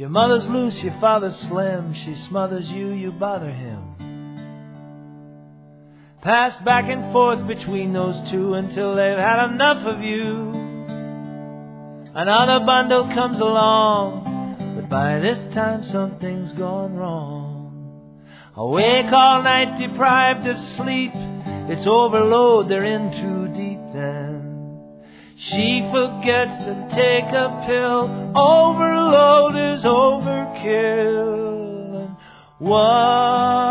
Your mother's loose, your father's slim. She smothers you, you bother him. Pass back and forth between those two until they've had enough of you. Another bundle comes along, but by this time something's gone wrong. Awake all night, deprived of sleep. It's overload, they're in too deep then. She forgets to take a pill. Overload is overkill. And one